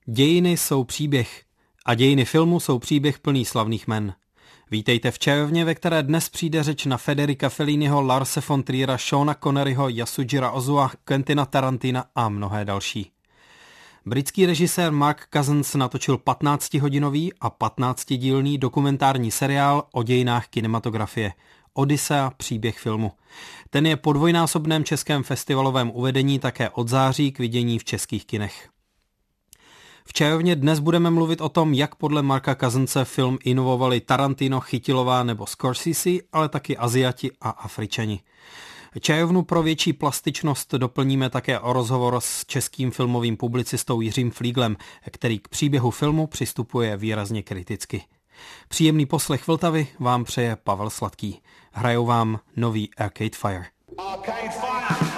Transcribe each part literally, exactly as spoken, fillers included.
Dějiny jsou příběh a dějiny filmu jsou příběh plný slavných men. Vítejte v Čajovně, ve které dnes přijde řeč na Federica Felliniho, Larse von Triera, Seana Conneryho, Yasujira Ozua, Quentina Tarantina a mnohé další. Britský režisér Mark Cousins natočil patnáctihodinový a patnáctidílný dokumentární seriál o dějinách kinematografie Odyssea, příběh filmu. Ten je po dvojnásobném českém festivalovém uvedení také od září k vidění v českých kinech. V Čajovně dnes budeme mluvit o tom, jak podle Marka Cousinse film inovovali Tarantino, Chytilová nebo Scorsese, ale taky Aziati a Afričani. Čajovnu pro větší plastičnost doplníme také o rozhovor s českým filmovým publicistou Jiřím Flíglem, který k příběhu filmu přistupuje výrazně kriticky. Příjemný poslech Vltavy vám přeje Pavel Sladký. Hrajou vám nový Arcade Fire. Arcade Fire!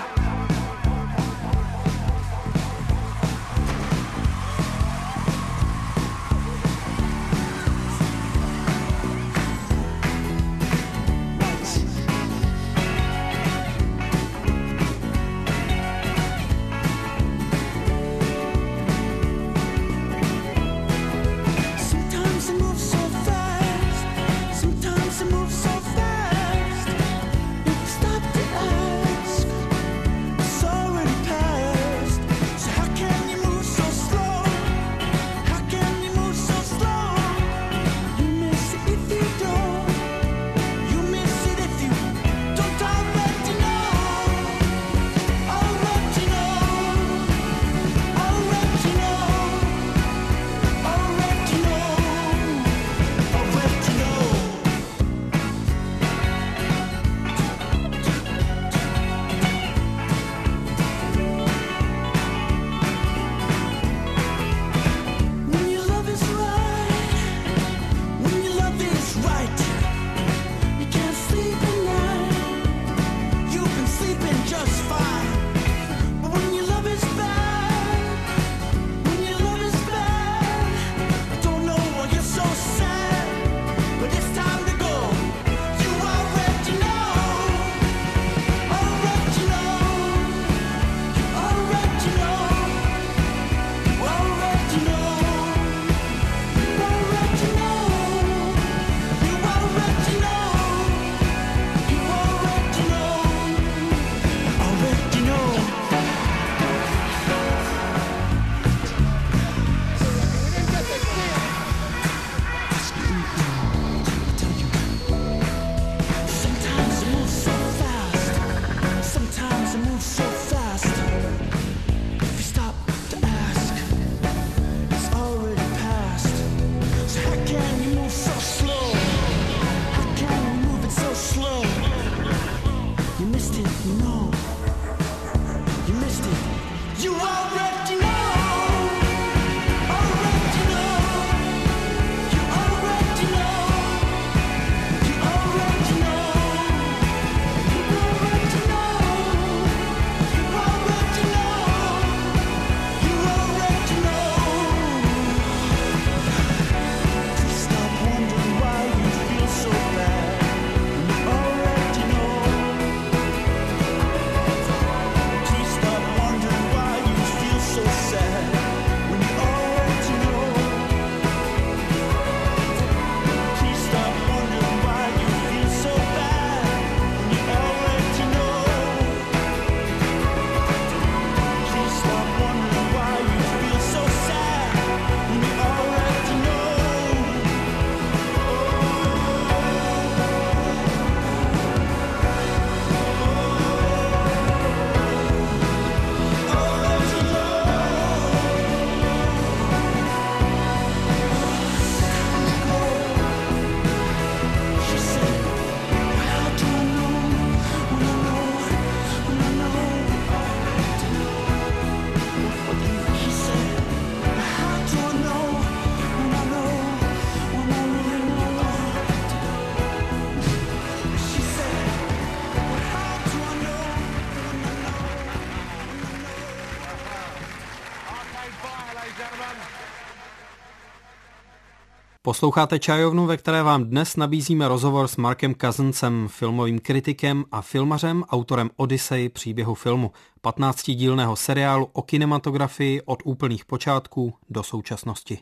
Posloucháte Čajovnu, ve které vám dnes nabízíme rozhovor s Markem Cousinsem, filmovým kritikem a filmařem, autorem Odyssey příběhu filmu, patnáctidílného seriálu o kinematografii od úplných počátků do současnosti.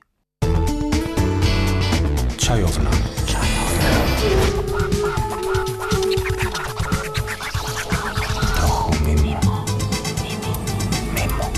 Čajovna. Trochu mimo. Mimo.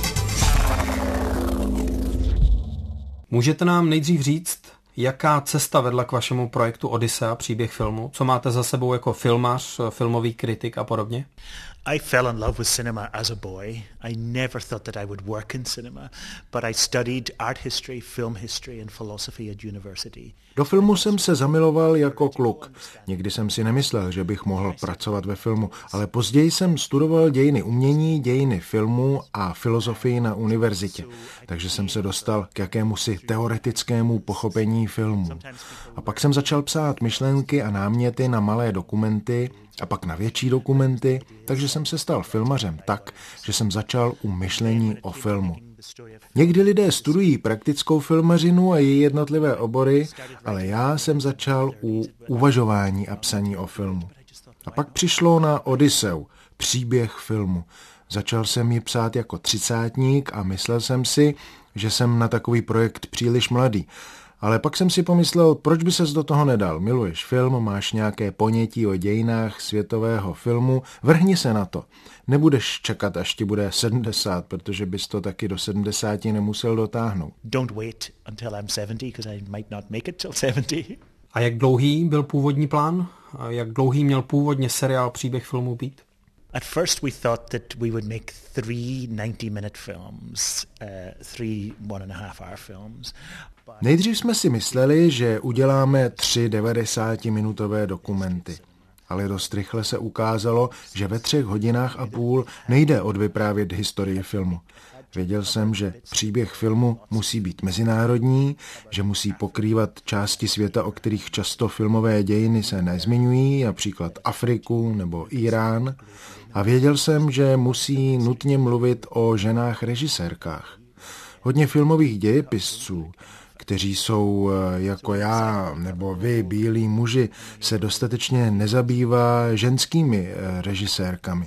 Můžete nám nejdřív říct, jaká cesta vedla k vašemu projektu Odyssea, příběh filmu? Co máte za sebou jako filmař, filmový kritik a podobně? I fell in love with cinema as a boy. I never thought that I would work in cinema, but I studied art history, film history and philosophy at university. Do filmu jsem se zamiloval jako kluk. Nikdy jsem si nemyslel, že bych mohl pracovat ve filmu, ale později jsem studoval dějiny umění, dějiny filmu a filozofii na univerzitě. Takže jsem se dostal k jakémusi teoretickému pochopení filmu. A pak jsem začal psát myšlenky a náměty na malé dokumenty a pak na větší dokumenty, takže jsem se stal filmařem tak, že jsem začal u myšlení o filmu. Někdy lidé studují praktickou filmařinu a její jednotlivé obory, ale já jsem začal u uvažování a psaní o filmu. A pak přišlo na Odysseu, příběh filmu. Začal jsem ji psát jako třicátník a myslel jsem si, že jsem na takový projekt příliš mladý. Ale pak jsem si pomyslel, proč by ses do toho nedal? Miluješ film, máš nějaké ponětí o dějinách světového filmu, vrhni se na to. Nebudeš čekat, až ti bude sedmdesát, protože bys to taky do sedmdesáti nemusel dotáhnout. Don't wait until I'm seventy, because I might not make it till seventy. A jak dlouhý byl původní plán? A jak dlouhý měl původně seriál příběh filmu být? At first we thought that we would make three ninety-minute films, uh, three one and a half hour films. Nejdřív jsme si mysleli, že uděláme tři devadesátiminutové dokumenty. Ale dost rychle se ukázalo, že ve třech hodinách a půl nejde odvyprávět historii filmu. Věděl jsem, že příběh filmu musí být mezinárodní, že musí pokrývat části světa, o kterých často filmové dějiny se nezmiňují, například Afriku nebo Irán. A věděl jsem, že musí nutně mluvit o ženách režisérkách. Hodně filmových dějepisců, kteří jsou jako já nebo vy, bílí muži, se dostatečně nezabývá ženskými režisérkami.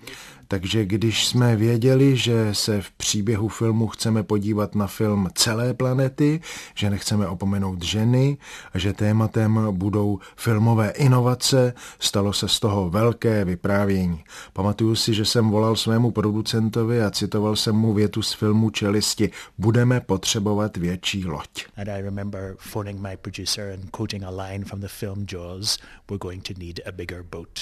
Takže když jsme věděli, že se v příběhu filmu chceme podívat na film celé planety, že nechceme opomenout ženy a že tématem budou filmové inovace, stalo se z toho velké vyprávění. Pamatuju si, že jsem volal svému producentovi a citoval jsem mu větu z filmu Čelisti: budeme potřebovat větší loď. And I remember phoning my producer and quoting a line from the film Jaws: we're going to need a bigger boat.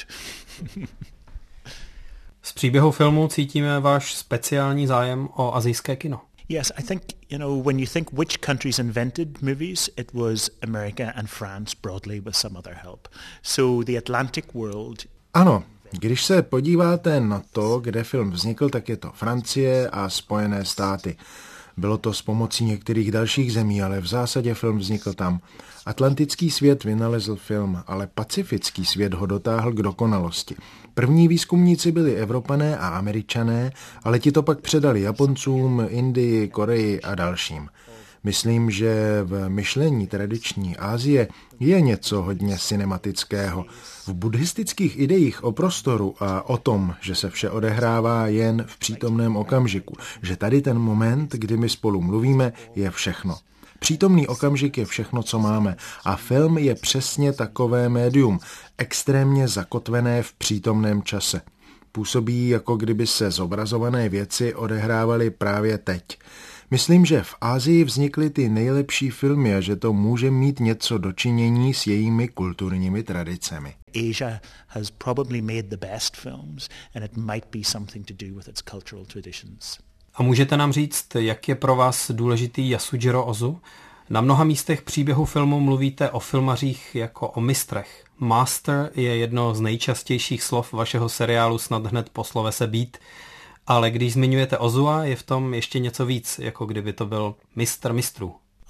Z příběhu filmu cítíme váš speciální zájem o asijské kino. Yes, I think, you know, when you think which countries invented movies, it was America and France broadly with some other help. So the Atlantic world... Ano, když se podíváte na to, kde film vznikl, tak je to Francie a Spojené státy. Bylo to s pomocí některých dalších zemí, ale v zásadě film vznikl tam. Atlantický svět vynalezl film, ale pacifický svět ho dotáhl k dokonalosti. První výzkumníci byli Evropané a Američané, ale ti to pak předali Japoncům, Indii, Koreji a dalším. Myslím, že v myšlení tradiční Asie je něco hodně cinematického. V buddhistických ideích o prostoru a o tom, že se vše odehrává jen v přítomném okamžiku, že tady ten moment, kdy my spolu mluvíme, je všechno. Přítomný okamžik je všechno, co máme, a film je přesně takové médium, extrémně zakotvené v přítomném čase. Působí, jako kdyby se zobrazované věci odehrávaly právě teď. Myslím, že v Asii vznikly ty nejlepší filmy a že to může mít něco dočinění s jejími kulturními tradicemi. Asia has probably made the best films and it might be something to do with its cultural traditions. A můžete nám říct, jak je pro vás důležitý Yasujiro Ozu? Na mnoha místech příběhu filmu mluvíte o filmařích jako o mistrech. Master je jedno z nejčastějších slov vašeho seriálu snad hned po slovese beat, ale když zmiňujete Ozua, je v tom ještě něco víc, jako kdyby to byl mistr mistrů.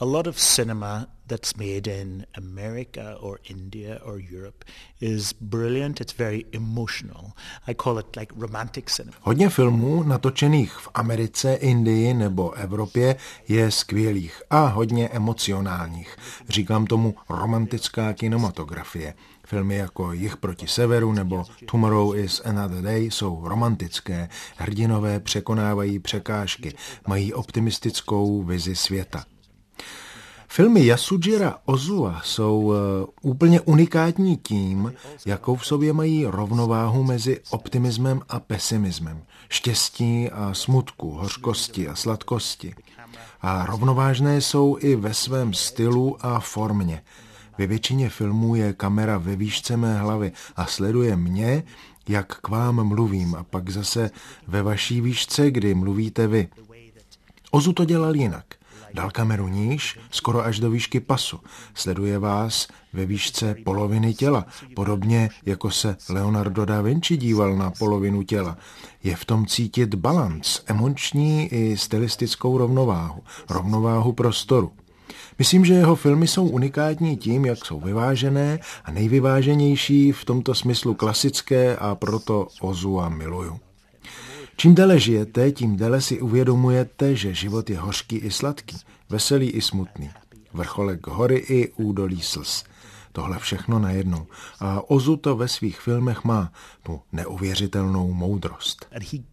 A lot of cinema that's made in America or India or Europe is brilliant, it's very emotional. I call it like romantic cinema. Hodně filmů natočených v Americe, Indii nebo Evropě je skvělých a hodně emocionálních. Říkám tomu romantická kinematografie. Filmy jako Jih proti severu nebo Tomorrow is Another Day jsou romantické. Hrdinové překonávají překážky, mají optimistickou vizi světa. Filmy Yasujira Ozua jsou uh, úplně unikátní tím, jakou v sobě mají rovnováhu mezi optimismem a pesimismem, štěstí a smutku, hořkosti a sladkosti. A rovnovážné jsou i ve svém stylu a formě. Ve většině filmů je kamera ve výšce mé hlavy a sleduje mě, jak k vám mluvím, a pak zase ve vaší výšce, kdy mluvíte vy. Ozu to dělal jinak. Dal kameru níž, skoro až do výšky pasu. Sleduje vás ve výšce poloviny těla, podobně jako se Leonardo da Vinci díval na polovinu těla. Je v tom cítit balanc, emoční i stylistickou rovnováhu, rovnováhu prostoru. Myslím, že jeho filmy jsou unikátní tím, jak jsou vyvážené a nejvyváženější v tomto smyslu klasické, a proto Ozua miluju. Čím déle žijete, tím déle si uvědomujete, že život je hořký i sladký, veselý i smutný. Vrcholek hory i údolí slz. Tohle všechno najednou. A Ozu to ve svých filmech má, tu neuvěřitelnou moudrost.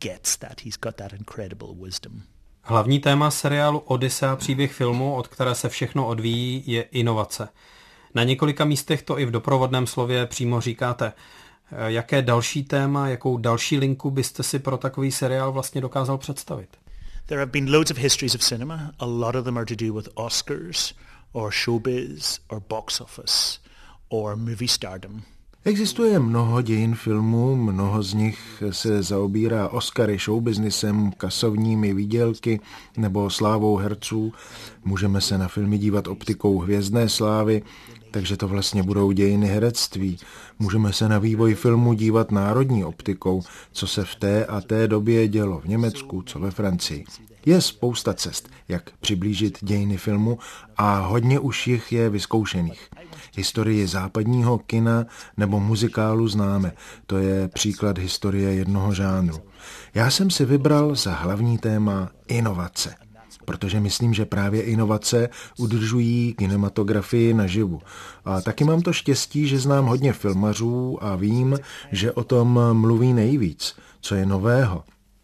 Hlavní téma seriálu Odyssea, příběh filmu, od které se všechno odvíjí, je inovace. Na několika místech to i v doprovodném slově přímo říkáte. Jaké další téma, jakou další linku byste si pro takový seriál vlastně dokázal představit? There have been loads of histories of cinema. A lot of them are to do with Oscars or showbiz or box office or movie stardom. Existuje mnoho dějin filmů, mnoho z nich se zaobírá Oscary, showbiznisem, kasovními výdělky nebo slávou herců. Můžeme se na filmy dívat optikou hvězdné slávy, takže to vlastně budou dějiny herectví. Můžeme se na vývoj filmu dívat národní optikou, co se v té a té době dělo v Německu, co ve Francii. Je spousta cest, jak přiblížit dějiny filmu, a hodně už jich je vyzkoušených. Historii západního kina nebo muzikálu známe, to je příklad historie jednoho žánru. Já jsem si vybral za hlavní téma inovace, protože myslím, že právě inovace udržují kinematografii naživu. A taky mám to štěstí, že znám hodně filmařů a vím, že o tom mluví nejvíc, co je nového.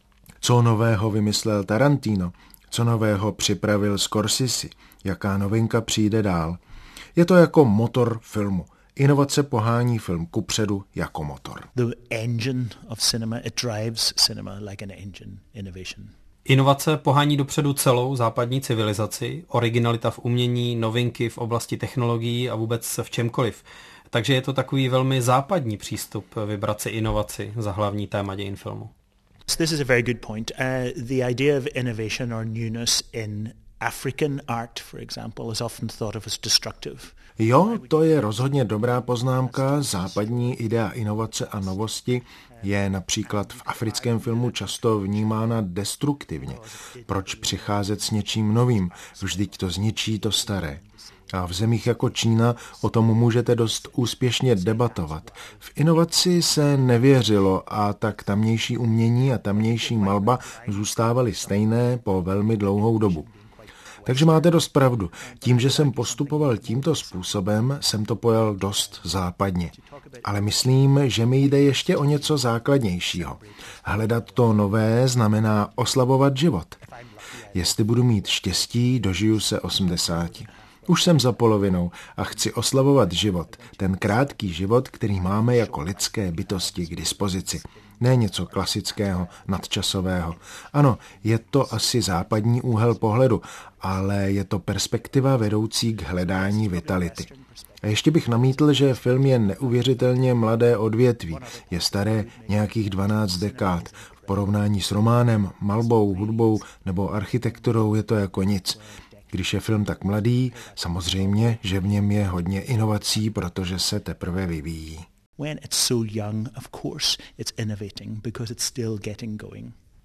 Co nového vymyslel Tarantino, co nového připravil Scorsese, jaká novinka přijde dál. Je to jako motor filmu. Inovace pohání film kupředu jako motor. The engine of cinema, it drives cinema like an engine, innovation. Inovace pohání dopředu celou západní civilizaci, originalita v umění, novinky v oblasti technologií a vůbec v čemkoliv. Takže je to takový velmi západní přístup vybrat si inovaci za hlavní téma dějin filmu. This is a very good point. Uh, the idea of innovation or newness in African art, for example, is often thought of as destructive. Jo, to je rozhodně dobrá poznámka. Západní idea inovace a novosti je například v africkém filmu často vnímána destruktivně. Proč přicházet s něčím novým? Vždyť to zničí to staré. A v zemích jako Čína o tom můžete dost úspěšně debatovat. V inovaci se nevěřilo, a tak tamnější umění a tamnější malba zůstávaly stejné po velmi dlouhou dobu. Takže máte dost pravdu. Tím, že jsem postupoval tímto způsobem, jsem to pojal dost západně. Ale myslím, že mi jde ještě o něco základnějšího. Hledat to nové znamená oslavovat život. Jestli budu mít štěstí, dožiju se osmdesáti. Už jsem za polovinou a chci oslavovat život, ten krátký život, který máme jako lidské bytosti k dispozici. Ne něco klasického, nadčasového. Ano, je to asi západní úhel pohledu, ale je to perspektiva vedoucí k hledání vitality. A ještě bych namítl, že film je neuvěřitelně mladé odvětví. Je staré nějakých dvanáct dekád. V porovnání s románem, malbou, hudbou nebo architekturou je to jako nic. Když je film tak mladý, samozřejmě, že v něm je hodně inovací, protože se teprve vyvíjí. When it's so young, of course, it's innovating because it's still getting going.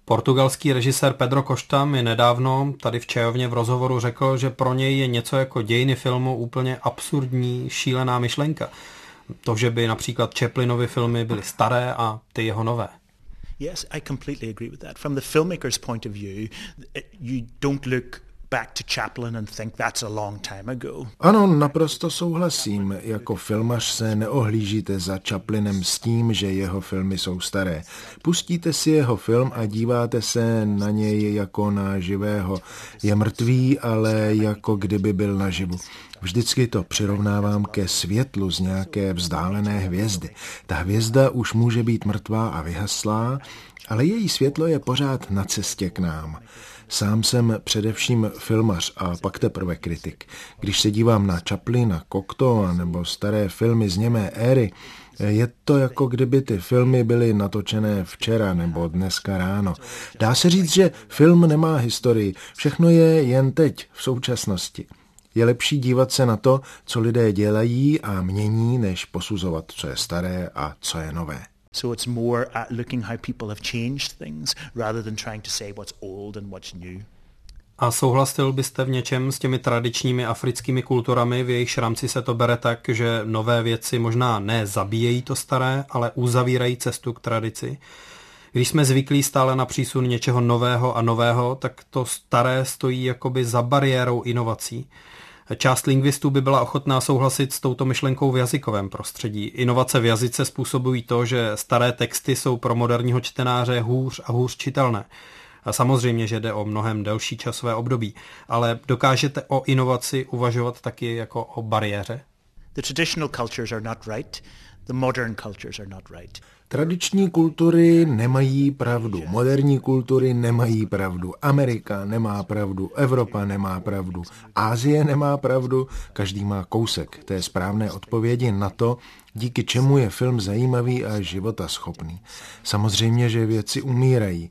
Portugalský režisér Pedro Costa mi nedávno tady v Čajovně v rozhovoru řekl, že pro něj je něco jako dějiny filmu úplně absurdní, šílená myšlenka. To, že by například Chaplinovy filmy byly staré a ty jeho nové. Yes, I completely agree with that. From the filmmaker's point of view, you don't look back to Chaplin and think that's a long time ago. Ano, naprosto souhlasím. Jako filmař se neohlížíte za Chaplinem s tím, že jeho filmy jsou staré. Pustíte si jeho film a díváte se na něj jako na živého. Je mrtvý, ale jako kdyby byl naživu. Vždycky to přirovnávám ke světlu z nějaké vzdálené hvězdy. Ta hvězda už může být mrtvá a vyhaslá, ale její světlo je pořád na cestě k nám. Sám jsem především filmař a pak teprve kritik. Když se dívám na Chaplina, Cocteau nebo staré filmy z němé éry, je to jako kdyby ty filmy byly natočené včera nebo dneska ráno. Dá se říct, že film nemá historii, všechno je jen teď, v současnosti. Je lepší dívat se na to, co lidé dělají a mění, než posuzovat, co je staré a co je nové. So it's more at looking how people have changed things rather than trying to say what's old and what's new. A souhlasil byste v něčem s těmi tradičními africkými kulturami, v jejich rámci se to bere tak, že nové věci možná ne zabíjejí to staré, ale uzavírají cestu k tradici? Když jsme zvyklí stále na přísun něčeho nového a nového, tak to staré stojí jakoby za bariérou inovací. Část lingvistů by byla ochotná souhlasit s touto myšlenkou v jazykovém prostředí. Inovace v jazyce způsobují to, že staré texty jsou pro moderního čtenáře hůř a hůř čitelné. A samozřejmě, že jde o mnohem delší časové období, ale dokážete o inovaci uvažovat taky jako o bariéře? The traditional cultures are not right. The modern cultures are not right. Tradiční kultury nemají pravdu, moderní kultury nemají pravdu, Amerika nemá pravdu, Evropa nemá pravdu, Asie nemá pravdu, každý má kousek té správné odpovědi na to, díky čemu je film zajímavý a životaschopný. Samozřejmě, že věci umírají.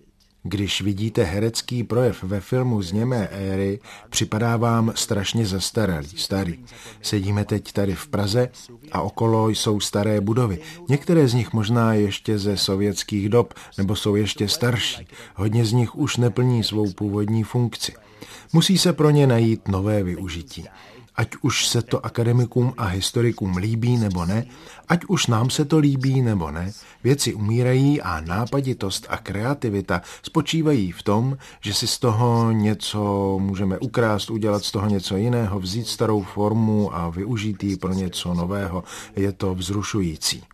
Když vidíte herecký projev ve filmu z němé éry, připadá vám strašně zastaralý, starý. Sedíme teď tady v Praze a okolo jsou staré budovy. Některé z nich možná ještě ze sovětských dob, nebo jsou ještě starší. Hodně z nich už neplní svou původní funkci. Musí se pro ně najít nové využití. Ať už se to akademikům a historikům líbí nebo ne, ať už nám se to líbí nebo ne, věci umírají a nápaditost a kreativita spočívají v tom, že si z toho něco můžeme ukrást, udělat z toho něco jiného, vzít starou formu a využít ji pro něco nového. Je to vzrušující.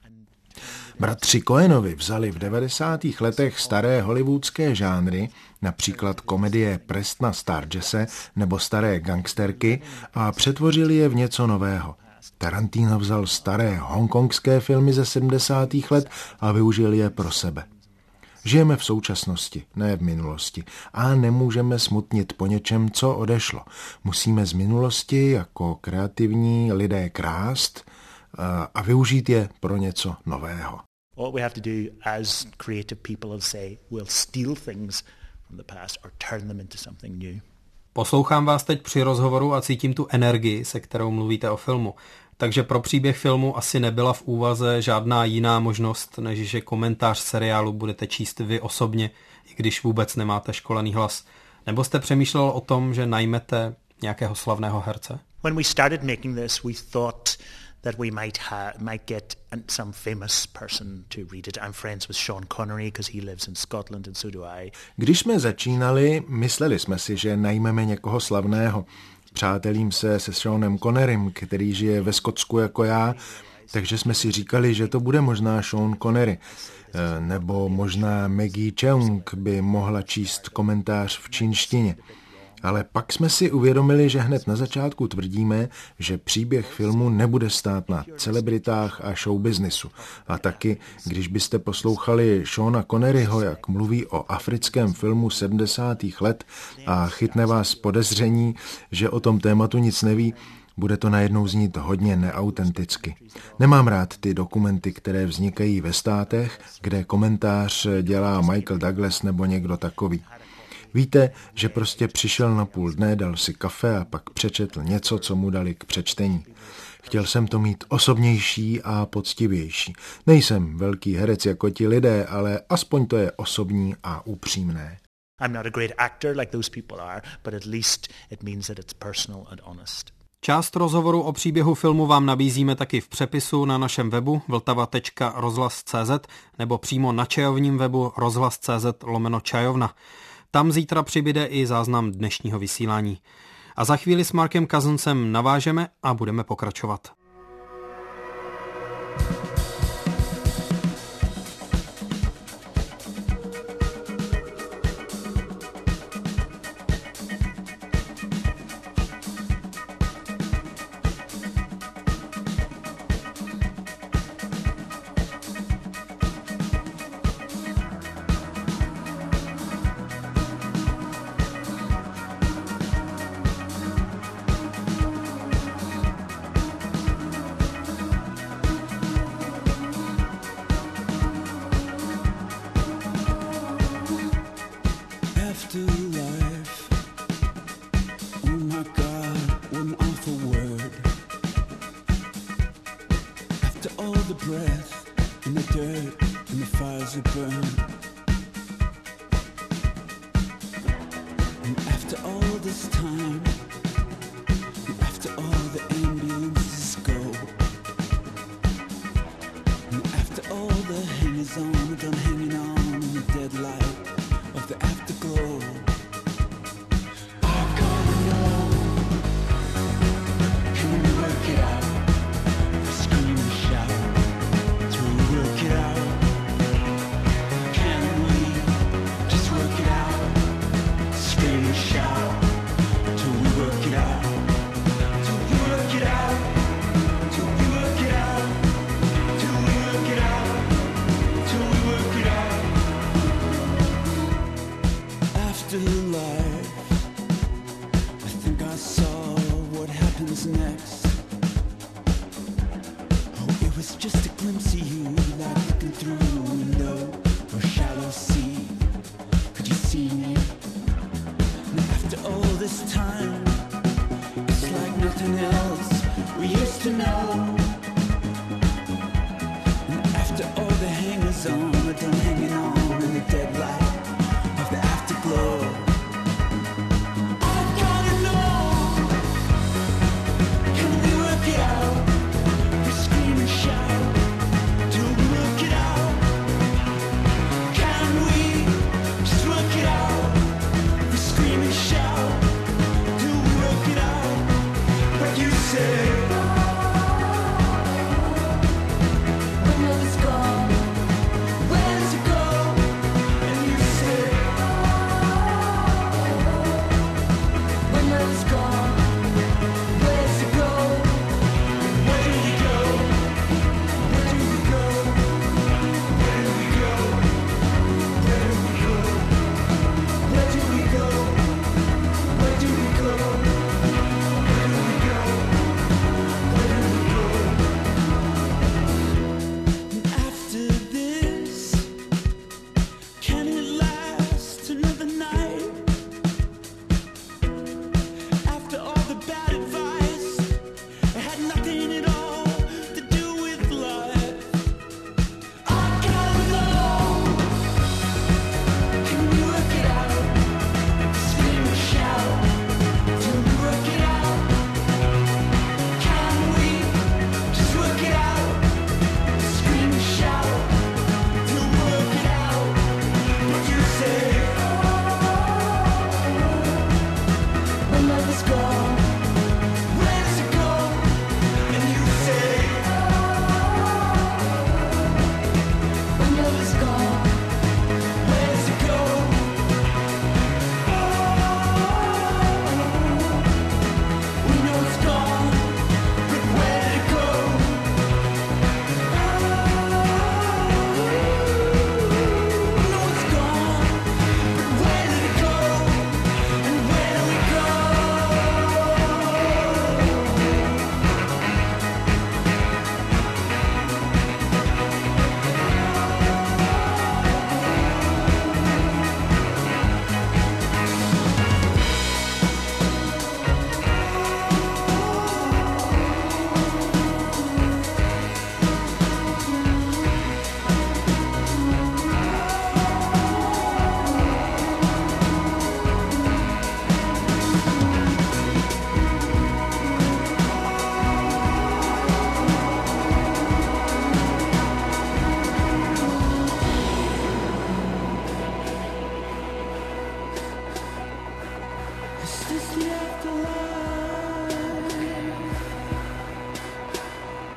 Bratři Coenovi vzali v devadesátých letech staré hollywoodské žánry, například komedie Prestona Sturgese nebo staré gangsterky, a přetvořili je v něco nového. Tarantino vzal staré hongkongské filmy ze sedmdesátých let a využil je pro sebe. Žijeme v současnosti, ne v minulosti, a nemůžeme smutnit po něčem, co odešlo. Musíme z minulosti jako kreativní lidé krást a využít je pro něco nového. All we have to do as creative people is say we'll steal things from the past or turn them into something new. Poslouchám vás teď při rozhovoru a cítím tu energii, se kterou mluvíte o filmu. Takže pro příběh filmu asi nebyla v úvaze žádná jiná možnost, než že komentář seriálu budete číst vy osobně, i když vůbec nemáte školený hlas. Nebo jste přemýšlel o tom, že najmete nějakého slavného herce? When we started making this, we thought that we might ha- might get some famous person to read it. I'm friends with Sean Connery because he lives in Scotland and so do I. Když jsme začínali, mysleli jsme si, že najmeme někoho slavného. Přátelím se se Seanem Connerym, který žije ve Skotsku jako já, takže jsme si říkali, že to bude možná Sean Connery. Nebo možná Maggie Cheung by mohla číst komentář v čínštině. Ale pak jsme si uvědomili, že hned na začátku tvrdíme, že příběh filmu nebude stát na celebritách a showbiznisu. A taky, když byste poslouchali Seana Conneryho, jak mluví o africkém filmu sedmdesátých let a chytne vás podezření, že o tom tématu nic neví, bude to najednou znít hodně neautenticky. Nemám rád ty dokumenty, které vznikají ve státech, kde komentář dělá Michael Douglas nebo někdo takový. Víte, že prostě přišel na půl dne, dal si kafe a pak přečetl něco, co mu dali k přečtení. Chtěl jsem to mít osobnější a poctivější. Nejsem velký herec jako ti lidé, ale aspoň to je osobní a upřímné. I'm not a great actor like those people are, but at least it means that it's personal and honest. Část rozhovoru o příběhu filmu vám nabízíme taky v přepisu na našem webu vltava tečka rozhlas tečka cé zet nebo přímo na čajovním webu rozhlas tečka cé zet lomeno čajovna. Tam zítra přibyde i záznam dnešního vysílání. A za chvíli s Markem Cousinsem navážeme a budeme pokračovat. Where's it go?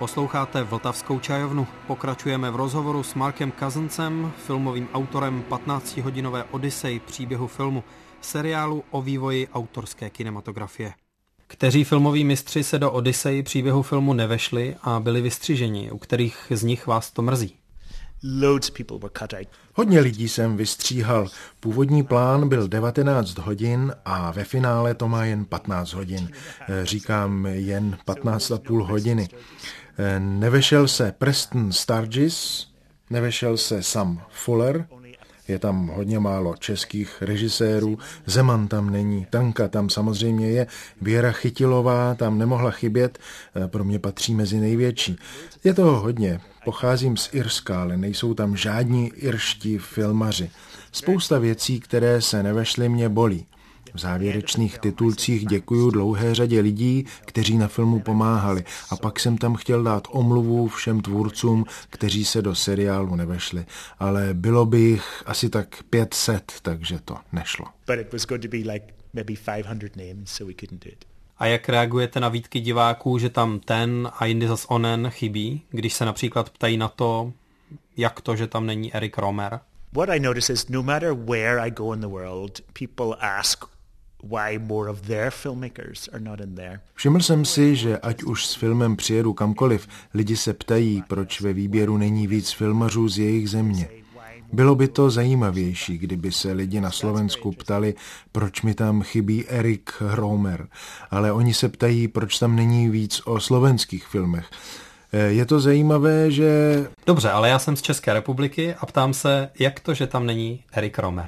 Posloucháte Vltavskou čajovnu. Pokračujeme v rozhovoru s Markem Cousinsem, filmovým autorem patnáctihodinové Odyssey příběhu filmu, seriálu o vývoji autorské kinematografie. Kteří filmoví mistři se do Odyssey příběhu filmu nevešli a byli vystřiženi, u kterých z nich vás to mrzí? Loads of people were cut out. Hodně lidí jsem vystříhal. Původní plán byl devatenáct hodin a ve finále to má jen patnáct hodin. Říkám jen patnáct a půl hodiny. Nevešel se Preston Sturges, nevešel se Sam Fuller, je tam hodně málo českých režisérů, Zeman tam není, Tanka tam samozřejmě je, Věra Chytilová tam nemohla chybět, pro mě patří mezi největší. Je toho hodně, pocházím z Irska, ale nejsou tam žádní irští filmaři. Spousta věcí, které se nevešly, mě bolí. V závěrečných titulcích děkuju dlouhé řadě lidí, kteří na filmu pomáhali. A pak jsem tam chtěl dát omluvu všem tvůrcům, kteří se do seriálu nevešli. Ale bylo by jich asi tak pět set, takže to nešlo. A jak reagujete na výtky diváků, že tam ten a jindy zas onen chybí, když se například ptají na to, jak to, že tam není Eric Romer? What I notice is no matter where I go in the world, people ask why more of their filmmakers are not in there. Všiml jsem si, že ať už s filmem přijedu kamkoliv, lidi se ptají, proč ve výběru není víc filmařů z jejich země. Bylo by to zajímavější, kdyby se lidi na Slovensku ptali, proč mi tam chybí Eric Romer, ale oni se ptají, proč tam není víc o slovenských filmech. Je to zajímavé, že... Dobře, ale já jsem z České republiky a ptám se, jak to, že tam není Eric Romer?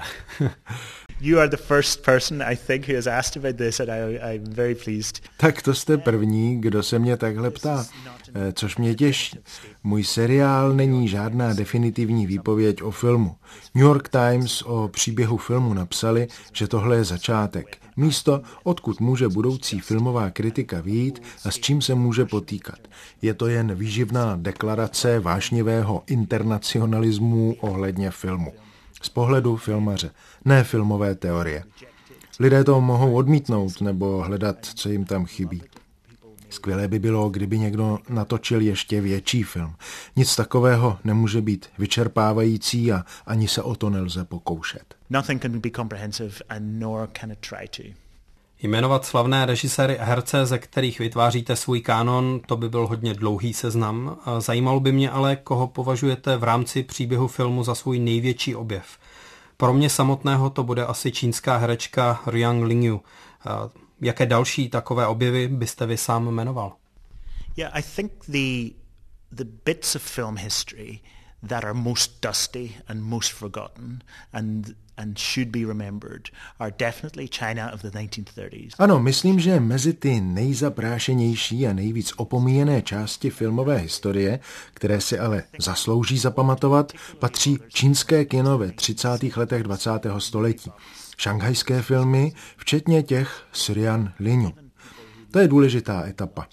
You are the first person I think who has asked about this and I, I'm very pleased. Tak to jste první, kdo se mě takhle ptá, což mě těší. Můj seriál není žádná definitivní výpověď o filmu. New York Times o příběhu filmu napsali, že tohle je začátek. Místo, odkud může budoucí filmová kritika vyjít a s čím se může potýkat. Je to jen výživná deklarace vášnivého internacionalismu ohledně filmu. Z pohledu filmaře, ne filmové teorie. Lidé to mohou odmítnout nebo hledat, co jim tam chybí. Skvělé by bylo, kdyby někdo natočil ještě větší film. Nic takového nemůže být vyčerpávající a ani se o to nelze pokoušet. Nothing can be comprehensive and nor can it try to. Jmenovat slavné režiséry a herce, ze kterých vytváříte svůj kánon, to by byl hodně dlouhý seznam. Zajímalo by mě ale, koho považujete v rámci příběhu filmu za svůj největší objev. Pro mě samotného to bude asi čínská herečka Ruang Lingyu. Jaké další takové objevy byste vy sám jmenoval? Yeah, I think the the bits of film history that are most dusty and most forgotten and and should be remembered are definitely China of the nineteen thirties. Ano, myslím, že mezi ty nejzaprášenější a nejvíc opomíjené části filmové historie, které si ale zaslouží zapamatovat, patří čínské kino ve třicátých letech dvacátého století. Šanghajské filmy, včetně těch s Ruang Lingyu. To je důležitá etapa.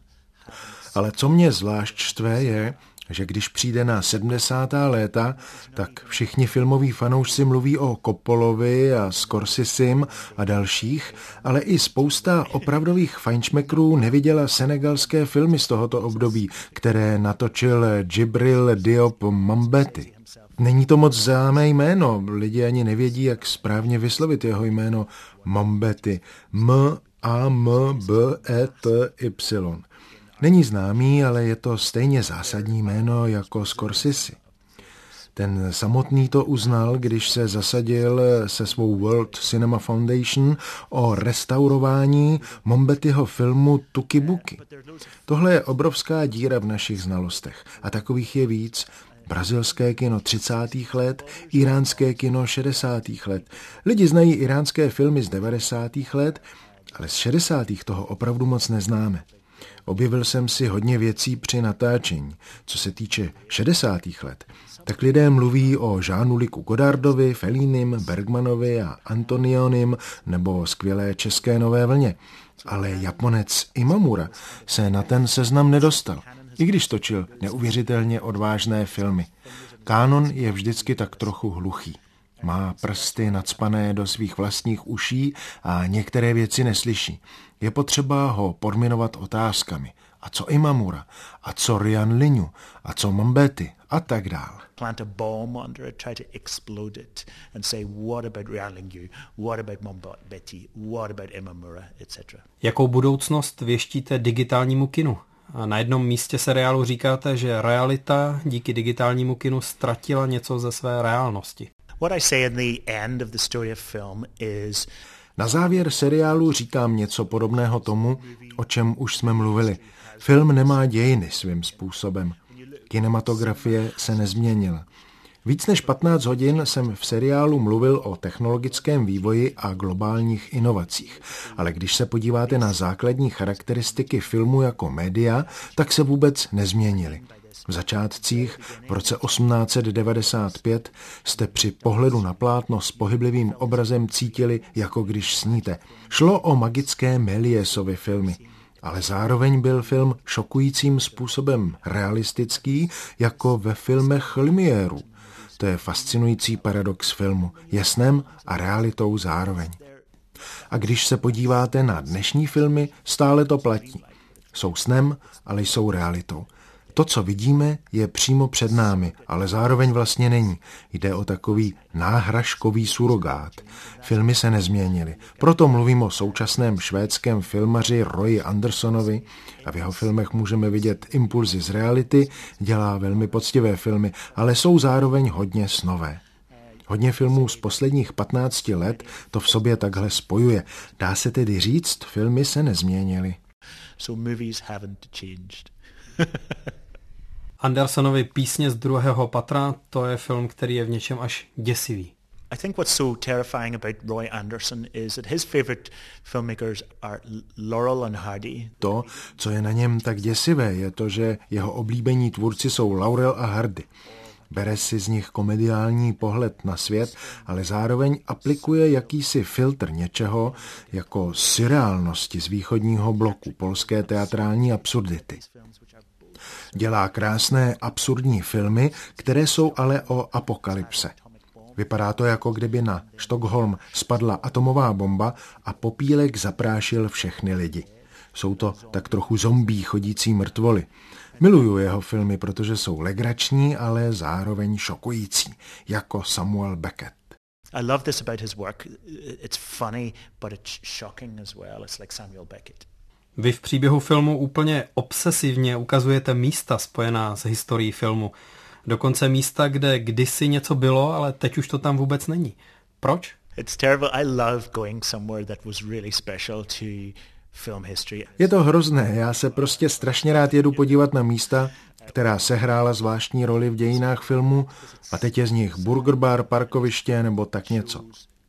Ale co mě zvlášť štve je, že když přijde na sedmdesátá léta, tak všichni filmoví fanoušci mluví o Coppolovi a Scorsesim a dalších, ale i spousta opravdových fajnšmekrů neviděla senegalské filmy z tohoto období, které natočil Djibril Diop Mambety. Není to moc známé jméno, lidi ani nevědí, jak správně vyslovit jeho jméno Mambety. M A M B E T Y. Není známý, ale je to stejně zásadní jméno jako Scorsese. Ten samotný to uznal, když se zasadil se svou World Cinema Foundation o restaurování Mambetyho filmu Tuki Buki. Tohle je obrovská díra v našich znalostech a takových je víc. Brazilské kino třicátých let, iránské kino šedesátých let. Lidi znají iránské filmy z devadesátých let, ale z šedesátých toho opravdu moc neznáme. Objevil jsem si hodně věcí při natáčení. Co se týče šedesátých let, tak lidé mluví o Jeanu-Lucu Godardovi, Fellinim, Bergmanovi a Antonionim nebo skvělé české Nové vlně. Ale Japonec Imamura se na ten seznam nedostal, i když točil neuvěřitelně odvážné filmy. Kánon je vždycky tak trochu hluchý. Má prsty nacpané do svých vlastních uší a některé věci neslyší. Je potřeba ho podminovat otázkami. A co Imamura? A co Rian Linju? A co Mbeki? A tak dál. Plant a bomb under it, try to explode it and say what about Rian Linju? What about Mbeki? What about Imamura? et cetera. Jakou budoucnost věštíte digitálnímu kinu? A na jednom místě seriálu říkáte, že realita díky digitálnímu kinu ztratila něco ze své reálnosti. What I say in the end of the story of film is Na závěr seriálu říkám něco podobného tomu, o čem už jsme mluvili. Film nemá dějiny svým způsobem. Kinematografie se nezměnila. Víc než patnáct hodin jsem v seriálu mluvil o technologickém vývoji a globálních inovacích. Ale když se podíváte na základní charakteristiky filmu jako média, tak se vůbec nezměnily. V začátcích, v roce osmnáct set devadesát pět, jste při pohledu na plátno s pohyblivým obrazem cítili, jako když sníte. Šlo o magické Mélièsovy filmy, ale zároveň byl film šokujícím způsobem realistický, jako ve filmech Lumiéru. To je fascinující paradox filmu. Je snem a realitou zároveň. A když se podíváte na dnešní filmy, stále to platí. Jsou snem, ale jsou realitou. To, co vidíme, je přímo před námi, ale zároveň vlastně není. Jde o takový náhražkový surogát. Filmy se nezměnily. Proto mluvím o současném švédském filmaři Royi Andersonovi a v jeho filmech můžeme vidět impulzy z reality, dělá velmi poctivé filmy, ale jsou zároveň hodně snové. Hodně filmů z posledních patnácti let to v sobě takhle spojuje. Dá se tedy říct, filmy se nezměnily. So movies haven't changed. Andersonovi Písně z druhého patra, to je film, který je v něčem až děsivý. I think what's so terrifying about Roy Anderson is that his favorite filmmakers are Laurel and Hardy. To, co je na něm tak děsivé, je to, že jeho oblíbení tvůrci jsou Laurel a Hardy. Bere si z nich komediální pohled na svět, ale zároveň aplikuje jakýsi filtr něčeho jako surreálnosti z východního bloku, polské teatrální absurdity. Dělá krásné absurdní filmy, které jsou ale o apokalypse. Vypadá to, jako kdyby na Stockholm spadla atomová bomba a popílek zaprášil všechny lidi. Jsou to tak trochu zombí chodící mrtvoly. Miluju jeho filmy, protože jsou legrační, ale zároveň šokující, jako Samuel Beckett. I love this about his work. It's funny, but it's shocking as well. It's like Samuel Beckett. Vy v příběhu filmu úplně obsesivně ukazujete místa spojená s historií filmu. Dokonce místa, kde kdysi něco bylo, ale teď už to tam vůbec není. Proč? It's terrible. I love going somewhere that was really special to film history. Je to hrozné, já se prostě strašně rád jedu podívat na místa, která sehrála zvláštní roli v dějinách filmu a teď je z nich burger bar, parkoviště nebo tak něco.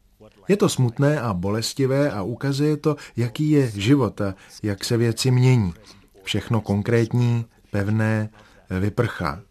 Je to smutné a bolestivé a ukazuje to, jaký je život a jak se věci mění. Všechno konkrétní, pevné, vyprchá.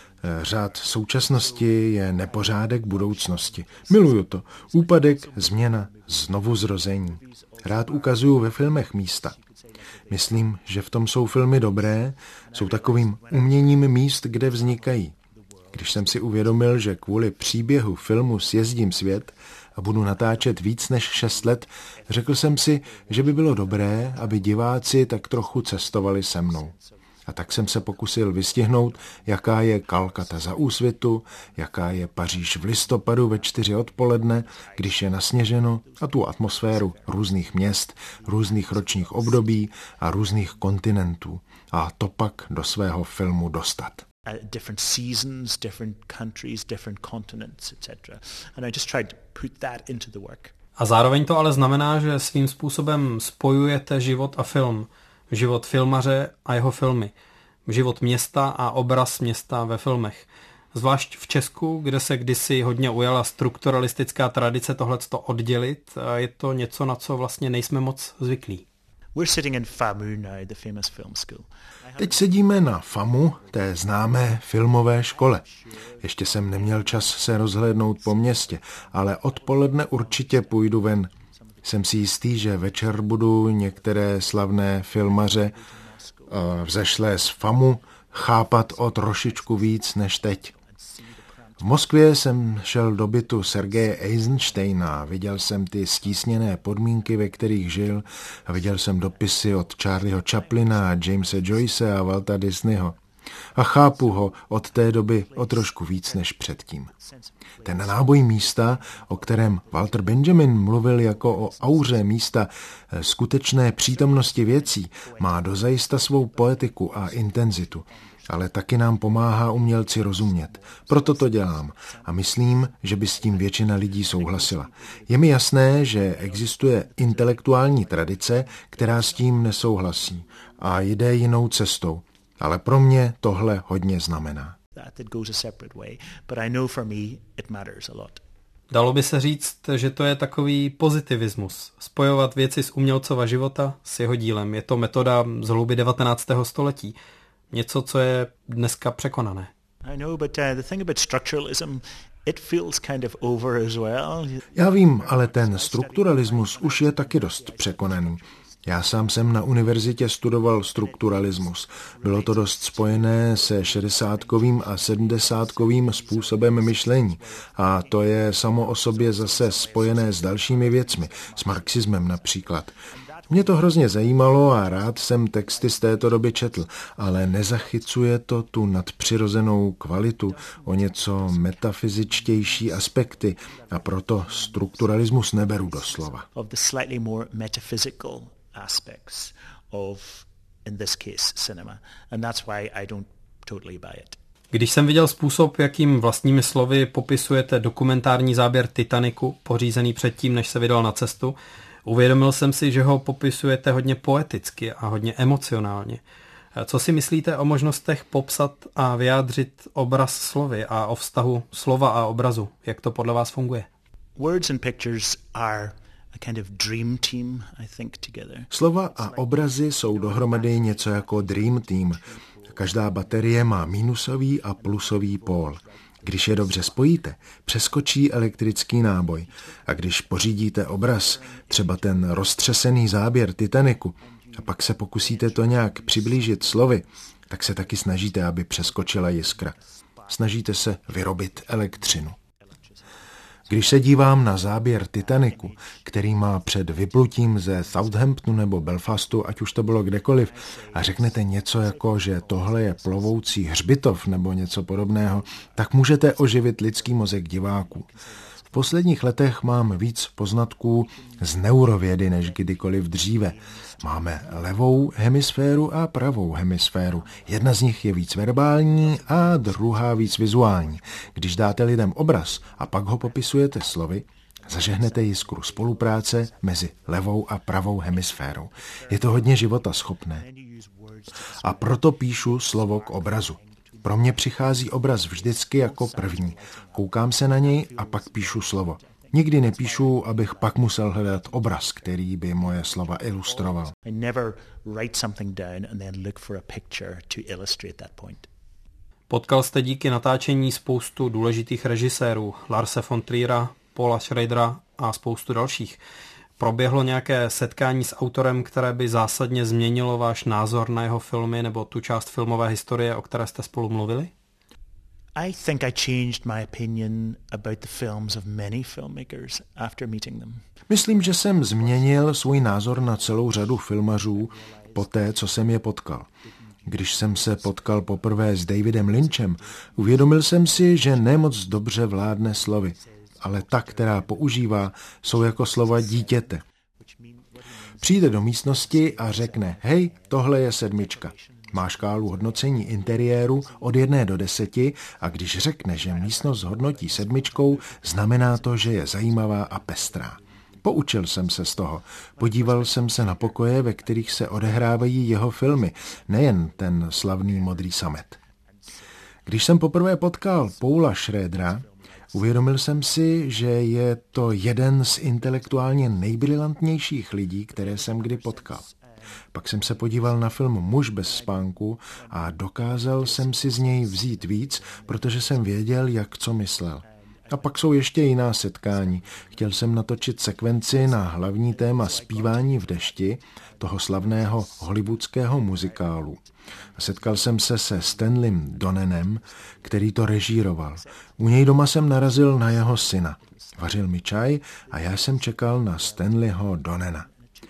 Řád současnosti je nepořádek budoucnosti. Miluju to. Úpadek, změna, znovuzrození. Rád ukazuju ve filmech místa. Myslím, že v tom jsou filmy dobré, jsou takovým uměním míst, kde vznikají. Když jsem si uvědomil, že kvůli příběhu filmu sjezdím svět a budu natáčet víc než šest let, řekl jsem si, že by bylo dobré, aby diváci tak trochu cestovali se mnou. A tak jsem se pokusil vystihnout, jaká je Kalkata za úsvitu, jaká je Paříž v listopadu ve čtyři odpoledne, když je nasněženo, a tu atmosféru různých měst, různých ročních období a různých kontinentů. A to pak do svého filmu dostat. Uh, different seasons, different countries, different continents, et cetera. And I just tried to put that into the work. A zároveň to ale znamená, že svým způsobem spojujete život a film. Život filmaře a jeho filmy. Život města a obraz města ve filmech. Zvlášť v Česku, kde se kdysi hodně ujala strukturalistická tradice tohleto oddělit, je to něco, na co vlastně nejsme moc zvyklí. We're sitting in FAMU now, the famous film school. Teď sedíme na FAMU, té známé filmové škole. Ještě jsem neměl čas se rozhlédnout po městě, ale odpoledne určitě půjdu ven. Jsem si jistý, že večer budu některé slavné filmaře vzešlé z FAMU chápat o trošičku víc než teď. V Moskvě jsem šel do bytu Sergeje Eisensteina, viděl jsem ty stísněné podmínky, ve kterých žil, a viděl jsem dopisy od Charlieho Chaplina, Jamesa Joyce a Walta Disneyho. A chápu ho od té doby o trošku víc než předtím. Ten náboj místa, o kterém Walter Benjamin mluvil jako o auře místa skutečné přítomnosti věcí, má dozajista svou poetiku a intenzitu, ale taky nám pomáhá umělci rozumět. Proto to dělám a myslím, že by s tím většina lidí souhlasila. Je mi jasné, že existuje intelektuální tradice, která s tím nesouhlasí a jde jinou cestou. Ale pro mě tohle hodně znamená. Dalo by se říct, že to je takový pozitivismus. Spojovat věci z umělcova života s jeho dílem. Je to metoda z hloubi devatenáctého století. Něco, co je dneska překonané. Já vím, ale ten strukturalismus už je taky dost překonaný. Já sám jsem na univerzitě studoval strukturalismus. Bylo to dost spojené se šedesátkovým a sedmdesátkovým způsobem myšlení. A to je samo o sobě zase spojené s dalšími věcmi, s marxismem například. Mě to hrozně zajímalo a rád jsem texty z této doby četl, ale nezachycuje to tu nadpřirozenou kvalitu, o něco metafyzičtější aspekty a proto strukturalismus neberu doslova. Aspects of, in this case, cinema. And that's why I don't totally buy it. Když jsem viděl způsob, jakým vlastními slovy popisujete dokumentární záběr Titaniku, pořízený předtím, než se vydal na cestu, uvědomil jsem si, že ho popisujete hodně poeticky a hodně emocionálně. Co si myslíte o možnostech popsat a vyjádřit obraz slovy a o vztahu slova a obrazu? Jak to podle vás funguje? Words and pictures are a kind of dream team, I think, together. Slova a obrazy jsou dohromady něco jako dream team. Každá baterie má minusový a plusový pól. Když je dobře spojíte, přeskočí elektrický náboj. A když pořídíte obraz, třeba ten roztřesený záběr Titaniku, a pak se pokusíte to nějak přiblížit slovy, tak se taky snažíte, aby přeskočila jiskra. Snažíte se vyrobit elektřinu. Když se dívám na záběr Titaniku, který má před vyplutím ze Southamptonu nebo Belfastu, ať už to bylo kdekoliv, a řeknete něco jako, že tohle je plovoucí hřbitov nebo něco podobného, tak můžete oživit lidský mozek diváků. V posledních letech mám víc poznatků z neurovědy než kdykoliv dříve. Máme levou hemisféru a pravou hemisféru. Jedna z nich je víc verbální a druhá víc vizuální. Když dáte lidem obraz a pak ho popisujete slovy, zažehnete jiskru spolupráce mezi levou a pravou hemisférou. Je to hodně životaschopné. A proto píšu slovo k obrazu. Pro mě přichází obraz vždycky jako první. Koukám se na něj a pak píšu slovo. Nikdy nepíšu, abych pak musel hledat obraz, který by moje slova ilustroval. Potkal jste díky natáčení spoustu důležitých režisérů, Larse von Triera, Paula Schradera a spoustu dalších. Proběhlo nějaké setkání s autorem, které by zásadně změnilo váš názor na jeho filmy nebo tu část filmové historie, o které jste spolu mluvili? I think I changed my opinion about the films of many filmmakers after meeting them. Myslím, že jsem změnil svůj názor na celou řadu filmařů po té, co jsem je potkal. Když jsem se potkal poprvé s Davidem Lynchem, uvědomil jsem si, že nemoc dobře vládne slovy, ale ta, která používá, jsou jako slova dítěte. Přijde do místnosti a řekne, hej, tohle je sedmička. Má škálu hodnocení interiéru od jedné do deseti a když řekne, že místnost hodnotí sedmičkou, znamená to, že je zajímavá a pestrá. Poučil jsem se z toho. Podíval jsem se na pokoje, ve kterých se odehrávají jeho filmy, nejen ten slavný Modrý samet. Když jsem poprvé potkal Paula Schradera, uvědomil jsem si, že je to jeden z intelektuálně nejbrilantnějších lidí, které jsem kdy potkal. Pak jsem se podíval na film Muž bez spánku a dokázal jsem si z něj vzít víc, protože jsem věděl, jak co myslel. A pak jsou ještě jiná setkání. Chtěl jsem natočit sekvenci na hlavní téma Zpívání v dešti, toho slavného hollywoodského muzikálu. Setkal jsem se se Stanleym Donenem, který to režíroval. U něj doma jsem narazil na jeho syna. Vařil mi čaj a já jsem čekal na Stanleyho Donena.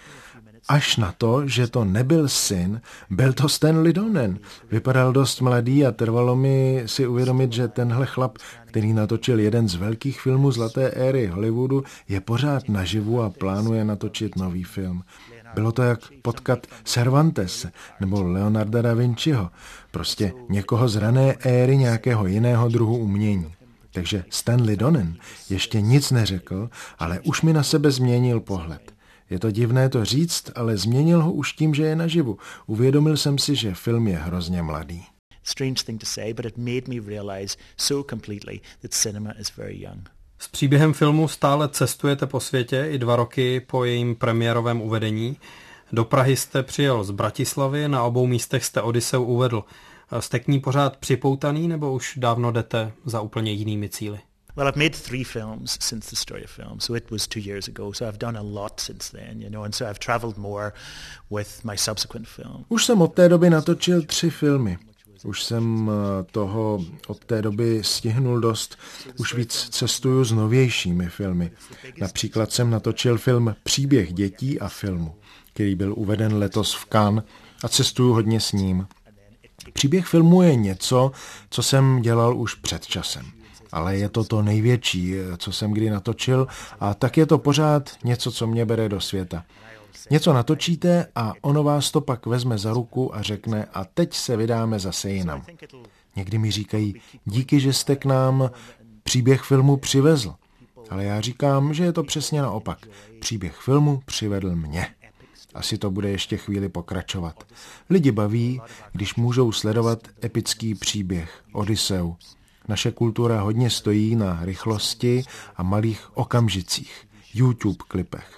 Až na to, že to nebyl syn, byl to Stanley Donen. Vypadal dost mladý a trvalo mi si uvědomit, že tenhle chlap, který natočil jeden z velkých filmů zlaté éry Hollywoodu, je pořád naživu a plánuje natočit nový film. Bylo to jak potkat Cervantese nebo Leonarda da Vinciho, prostě někoho z rané éry nějakého jiného druhu umění. Takže Stanley Donen ještě nic neřekl, ale už mi na sebe změnil pohled. Je to divné to říct, ale změnil ho už tím, že je naživu. Uvědomil jsem si, že film je hrozně mladý. Strange thing to say, but it made me realize so completely that cinema is very young. S příběhem filmu stále cestujete po světě i dva roky po jejím premiérovém uvedení. Do Prahy jste přijel z Bratislavy, na obou místech jste Odiseu uvedl. Jste k ní pořád připoutaný, nebo už dávno jdete za úplně jinými cíli? Well, I've made three films since the story of film, so it was two years ago. So I've done a lot since then, you know, and so I've traveled more with my subsequent film. Už jsem od té doby natočil tři filmy. Už jsem toho od té doby stihnul dost. Už víc cestuju s novějšími filmy. Například jsem natočil film Příběh dětí a filmu, který byl uveden letos v Cannes a cestuju hodně s ním. Příběh filmu je něco, co jsem dělal už před časem. Ale je to to největší, co jsem kdy natočil, a tak je to pořád něco, co mě bere do světa. Něco natočíte a ono vás to pak vezme za ruku a řekne a teď se vydáme zase jinam. Někdy mi říkají, díky, že jste k nám příběh filmu přivezl. Ale já říkám, že je to přesně naopak. Příběh filmu přivedl mě. Asi to bude ještě chvíli pokračovat. Lidi baví, když můžou sledovat epický příběh, Odiseu. Naše kultura hodně stojí na rychlosti a malých okamžicích, YouTube klipech.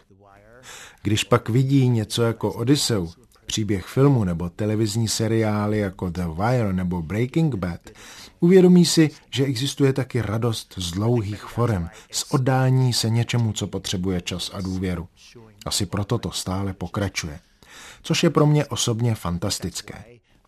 Když pak vidí něco jako Odiseu, příběh filmu nebo televizní seriály jako The Wire nebo Breaking Bad, uvědomí si, že existuje taky radost z dlouhých forem, z oddání se něčemu, co potřebuje čas a důvěru. Asi proto to stále pokračuje. Což je pro mě osobně fantastické.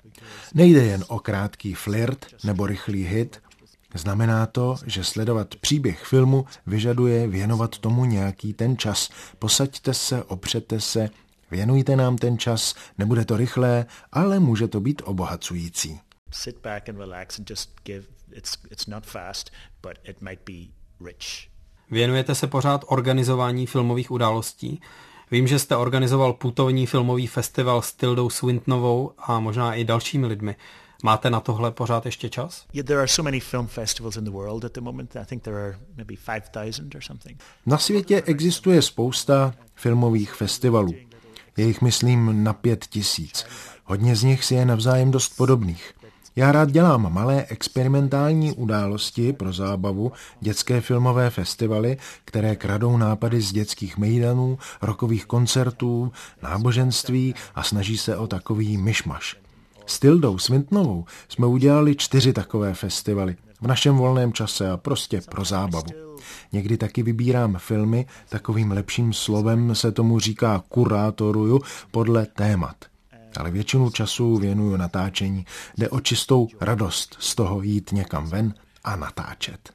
Nejde jen o krátký flirt nebo rychlý hit, znamená to, že sledovat příběh filmu vyžaduje věnovat tomu nějaký ten čas. Posaďte se, opřete se, věnujte nám ten čas, nebude to rychlé, ale může to být obohacující. Sit back and relax and just give, it's, it's not fast, but it might be rich. Věnujete se pořád organizování filmových událostí. Vím, že jste organizoval putovní filmový festival s Tildou Swintonovou a možná i dalšími lidmi. Máte na tohle pořád ještě čas? Yeah, there are so many film festivals in the world at the moment. I think there are maybe five thousand or something. Na světě existuje spousta filmových festivalů. Je jich, myslím, na pět tisíc. Hodně z nich si je navzájem dost podobných. Já rád dělám malé experimentální události pro zábavu, dětské filmové festivaly, které kradou nápady z dětských mejdanů, rockových koncertů, náboženství a snaží se o takový myšmaš. S Tildou Swintonovou jsme udělali čtyři takové festivaly v našem volném čase a prostě pro zábavu. Někdy taky vybírám filmy, takovým lepším slovem se tomu říká kurátoruju podle témat. Ale většinu času věnuju natáčení. Jde o čistou radost z toho jít někam ven a natáčet.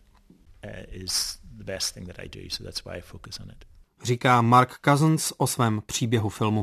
Říká Mark Cousins o svém příběhu filmu.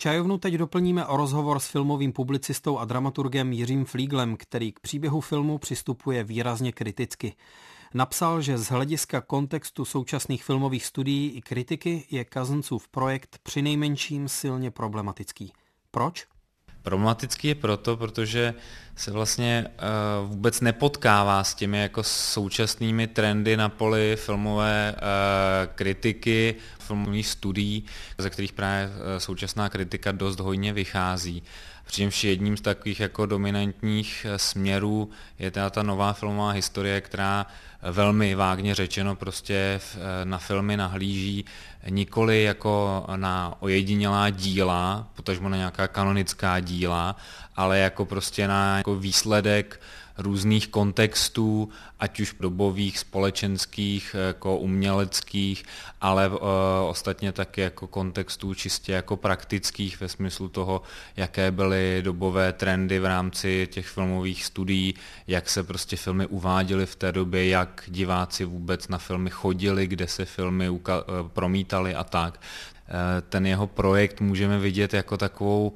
Čajovnu teď doplníme o rozhovor s filmovým publicistou a dramaturgem Jiřím Flíglem, který k příběhu filmu přistupuje výrazně kriticky. Napsal, že z hlediska kontextu současných filmových studií i kritiky je Cousinsův projekt přinejmenším silně problematický. Proč? Problematický je proto, protože se vlastně uh, vůbec nepotkává s těmi jako současnými trendy na poli filmové uh, kritiky, filmových studií, ze kterých právě uh, současná kritika dost hojně vychází. Přičemž jedním z takových jako dominantních směrů je teda ta nová filmová historie, která velmi vágně řečeno prostě na filmy nahlíží nikoli jako na ojedinělá díla, potažmo na nějaká kanonická díla, ale jako prostě na jako výsledek různých kontextů, ať už dobových, společenských, jako uměleckých, ale uh, ostatně taky jako kontextů čistě jako praktických ve smyslu toho, jaké byly dobové trendy v rámci těch filmových studií, jak se prostě filmy uváděly v té době, jak diváci vůbec na filmy chodili, kde se filmy uka- promítaly a tak. Ten jeho projekt můžeme vidět jako takovou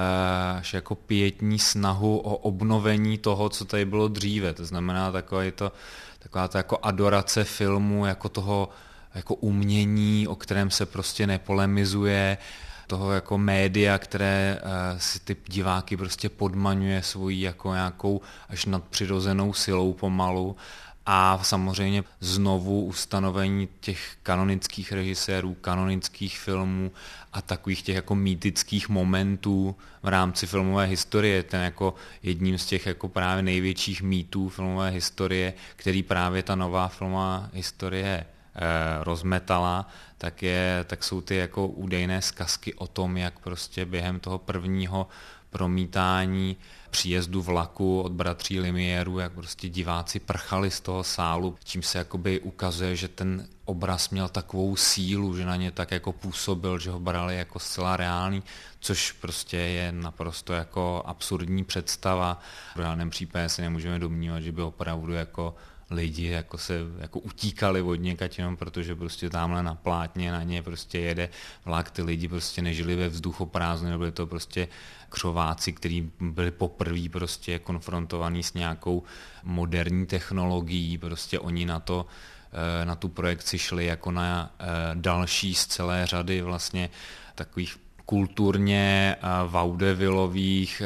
až jako pietní snahu o obnovení toho, co tady bylo dříve. To znamená takové to, taková to jako adorace filmu, jako toho jako umění, o kterém se prostě nepolemizuje, toho jako média, které uh, si ty diváky prostě podmaňuje svojí jako nějakou až nadpřirozenou silou pomalu. A samozřejmě znovu ustanovení těch kanonických režisérů, kanonických filmů a takových těch jako mýtických momentů v rámci filmové historie. Ten jako jedním z těch jako právě největších mýtů filmové historie, který právě ta nová filmová historie eh, rozmetala, tak, je, tak jsou ty jako údajné zkazky o tom, jak prostě během toho prvního promítání příjezdu vlaku od bratří Lumiérů, jak prostě diváci prchali z toho sálu, čím se jakoby ukazuje, že ten obraz měl takovou sílu, že na ně tak jako působil, že ho brali jako zcela reálný, což prostě je naprosto jako absurdní představa. V žádném případě se nemůžeme domnívat, že by opravdu jako lidi jako se jako utíkali od někaď jenom protože prostě tamhle na plátně na ně prostě jede vlak, ty lidi prostě nežili ve vzduchoprázdnu, nebyli to prostě křováci, kteří byli poprvé prostě konfrontovaní s nějakou moderní technologií, prostě oni na to, na tu projekci šli jako na další z celé řady vlastně takových kulturně vaudevillových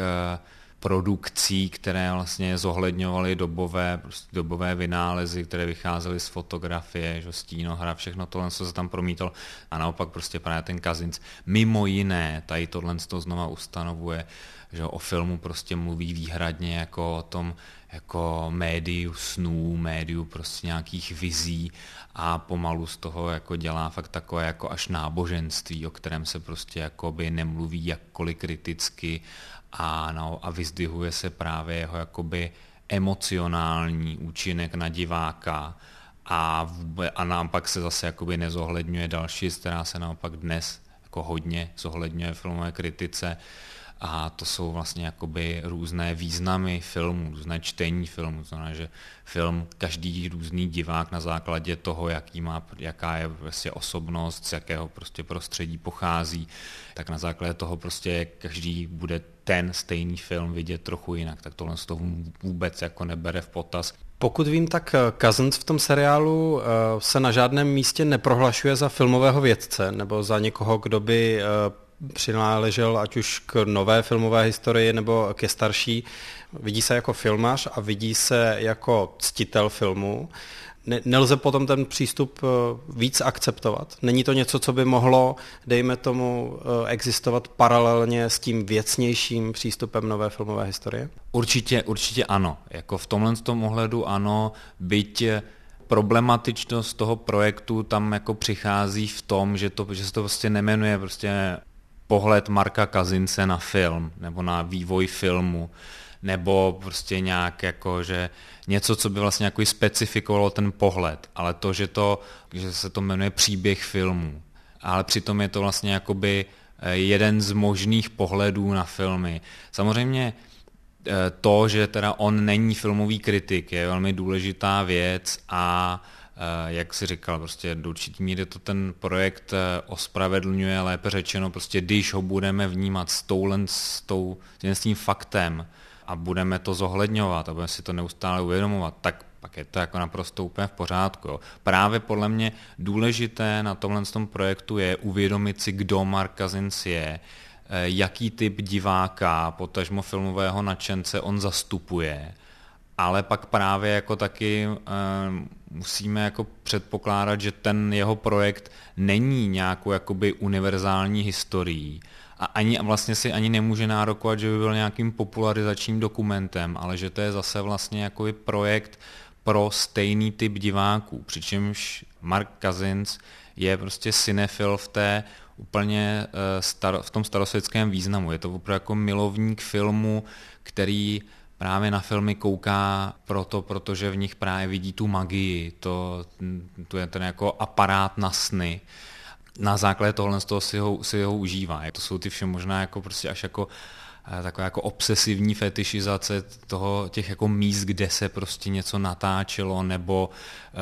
produkcí, které vlastně zohledňovaly dobové, prostě dobové vynálezy, které vycházely z fotografie, že stínohra, všechno tohle, co se tam promítalo. A naopak prostě právě ten Cousins mimo jiné tady tohle to znova ustanovuje, že o filmu prostě mluví výhradně jako o tom jako médiu snů, médiu prostě nějakých vizí a pomalu z toho jako dělá fakt takové jako až náboženství, o kterém se prostě jakoby nemluví jakkoliv kriticky a, no, a vyzdvihuje se právě jeho jakoby emocionální účinek na diváka a, vůbec, a naopak se zase jakoby nezohledňuje další, která se naopak dnes jako hodně zohledňuje v filmové kritice. A to jsou vlastně jakoby různé významy filmů, různé čtení filmů. Znamená, že film každý různý divák na základě toho, jaký má, jaká je vlastně osobnost, z jakého prostě prostředí pochází, tak na základě toho prostě každý bude ten stejný film vidět trochu jinak. Tak tohle z toho vůbec jako nebere v potaz. Pokud vím, tak Cousins v tom seriálu se na žádném místě neprohlašuje za filmového vědce nebo za někoho, kdo by přináležel ať už k nové filmové historii nebo ke starší. Vidí se jako filmař a vidí se jako ctitel filmu. Ne, nelze potom ten přístup víc akceptovat? Není to něco, co by mohlo, dejme tomu, existovat paralelně s tím věcnějším přístupem nové filmové historie? Určitě, určitě ano. Jako v tomhle tom ohledu ano, byť problematičnost toho projektu tam jako přichází v tom, že, to, že se to prostě nemenuje prostě pohled Marka Cousinse na film nebo na vývoj filmu, nebo prostě nějak jako, že něco, co by vlastně jako specifikovalo ten pohled, ale to, že, to, že se to jmenuje příběh filmu. Ale přitom je to vlastně jakoby jeden z možných pohledů na filmy. Samozřejmě to, že teda on není filmový kritik, je velmi důležitá věc a jak si říkal, prostě do určitý míry to ten projekt ospravedlňuje, lépe řečeno, prostě když ho budeme vnímat s touhle, s, tou, s tím faktem a budeme to zohledňovat a budeme si to neustále uvědomovat, tak pak je to jako naprosto úplně v pořádku. Jo. Právě podle mě důležité na tomhle tom projektu je uvědomit si, kdo Mark Cousins je, jaký typ diváka, potažmo filmového nadšence on zastupuje, ale pak právě jako taky e, musíme jako předpokládat, že ten jeho projekt není nějakou jakoby univerzální historií a ani vlastně si ani nemůže nárokovat, že by byl nějakým popularizačním dokumentem, ale že to je zase vlastně jakoby projekt pro stejný typ diváků, přičemž Mark Cousins je prostě cinefil v té úplně star, v tom starosvětském významu. Je to opravdu jako milovník filmu, který právě na filmy kouká proto, protože v nich právě vidí tu magii, to, to je ten jako aparát na sny. Na základě tohle z toho si ho, si ho užívá. To jsou ty vše možná jako prostě až jako taková jako obsesivní fetišizace toho, těch jako míst, kde se prostě něco natáčelo, nebo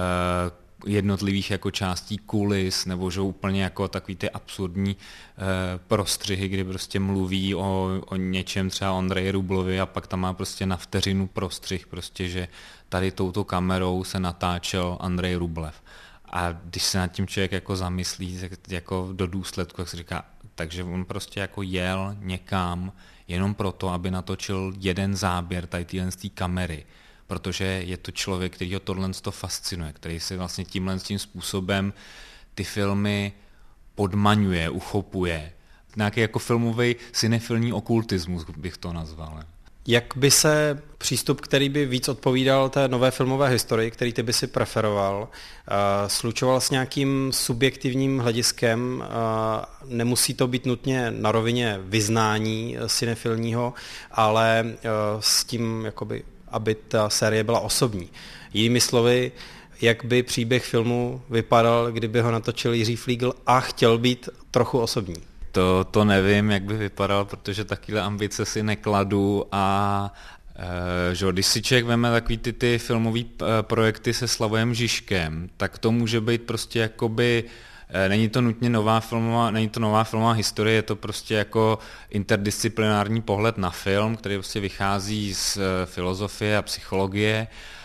uh, jednotlivých jako částí kulis, nebo že úplně jako takový ty absurdní uh, prostřihy, kdy prostě mluví o, o něčem, třeba Ondreji Rublovi a pak tam má prostě na vteřinu prostřih, prostě, že tady touto kamerou se natáčel Andrej Rublev. A když se nad tím člověk jako zamyslí jako do důsledku, jak se říká, takže on prostě jako jel někam jenom proto, aby natočil jeden záběr tady téhle kamery, protože je to člověk, který ho tohle fascinuje, který si vlastně tímhle tím způsobem ty filmy podmaňuje, uchopuje. Nějaký jako filmový cinefilní okultismus bych to nazval. Jak by se přístup, který by víc odpovídal té nové filmové historii, který ty by si preferoval, slučoval s nějakým subjektivním hlediskem? Nemusí to být nutně na rovině vyznání cinefilního, ale s tím, jakoby, aby ta série byla osobní. Jinými slovy, jak by příběh filmu vypadal, kdyby ho natočil Jiří Fliegl a chtěl být trochu osobní? To, to nevím, jak by vypadal, protože takové ambice si nekladu a e, že, když si člověk veme takový ty, ty filmové projekty se Slavojem Žižkem, tak to může být prostě jakoby, e, není to nutně nová filmová, není to nová filmová historie, je to prostě jako interdisciplinární pohled na film, který prostě vychází z e, filozofie a psychologie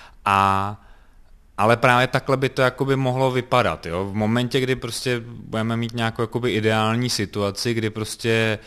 a ale právě takhle by to jakoby mohlo vypadat. Jo? V momentě, kdy prostě budeme mít nějakou jakoby ideální situaci, kdy prostě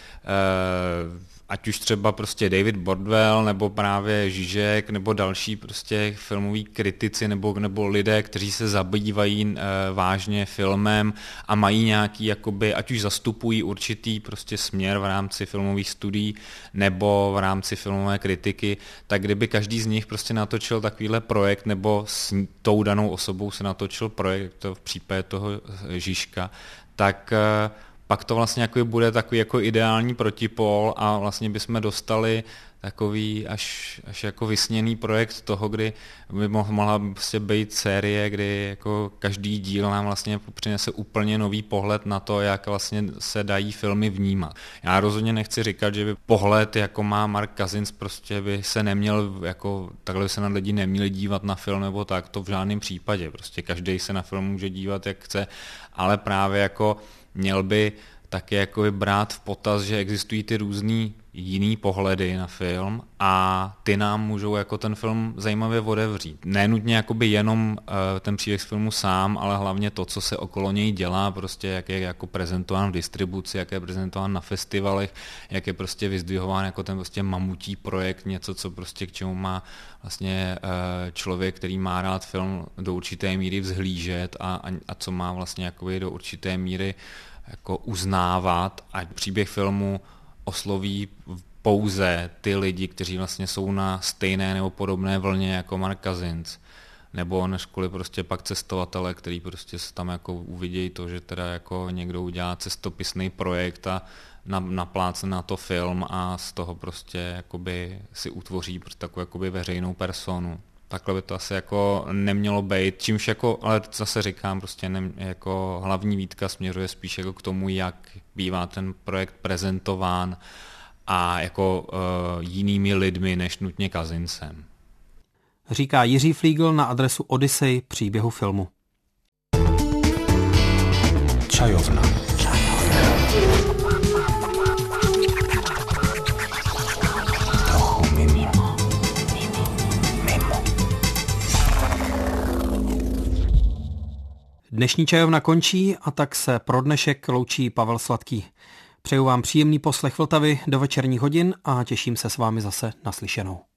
eh, ať už třeba prostě David Bordwell, nebo právě Žižek, nebo další prostě filmoví kritici, nebo, nebo lidé, kteří se zabývají e, vážně filmem a mají nějaký, jakoby, ať už zastupují určitý prostě směr v rámci filmových studií, nebo v rámci filmové kritiky, tak kdyby každý z nich prostě natočil takovýhle projekt, nebo s tou danou osobou se natočil projekt, to v případě toho Žižka, tak e, pak to vlastně jako bude takový jako ideální protipol a vlastně bychom dostali takový až, až jako vysněný projekt toho, kdy by mohla prostě být série, kdy jako každý díl nám vlastně přinese úplně nový pohled na to, jak vlastně se dají filmy vnímat. Já rozhodně nechci říkat, že by pohled, jako má Mark Cousins, prostě by se neměl, jako takhle by se na lidi neměli dívat na film nebo tak, to v žádném případě. Prostě každý se na film může dívat, jak chce, ale právě jako měl by taky jako brát v potaz, že existují ty různý jiný pohledy na film a ty nám můžou jako ten film zajímavě otevřít. Nenutně jakoby jenom uh, ten příběh z filmu sám, ale hlavně to, co se okolo něj dělá, prostě jak je jako prezentován v distribuci, jak je prezentován na festivalech, jak je prostě vyzdvihován jako ten prostě mamutí projekt, něco, co prostě k čemu má vlastně uh, člověk, který má rád film, do určité míry vzhlížet a, a, a co má vlastně jakoby do určité míry jako uznávat, a příběh filmu osloví pouze ty lidi, kteří vlastně jsou na stejné nebo podobné vlně jako Mark Cousins, nebo než kvůli prostě pak cestovatele, který prostě se tam jako uvidějí to, že teda jako někdo udělá cestopisný projekt a napláce na to film a z toho prostě jakoby si utvoří takovou jakoby veřejnou personu. Takhle by to asi jako nemělo být, čímž jako, ale zase říkám, prostě ne, jako hlavní výtka směřuje spíš jako k tomu, jak bývá ten projekt prezentován a jako uh, jinými lidmi než nutně Cousinsem. Říká Jiří Fliegl na adresu Odyssey příběhu filmu. Čajovna. Trochu mimo. Mimo. Dnešní čajovna končí a tak se pro dnešek loučí Pavel Sladký. Přeju vám příjemný poslech Vltavy do večerních hodin a těším se s vámi zase naslyšenou.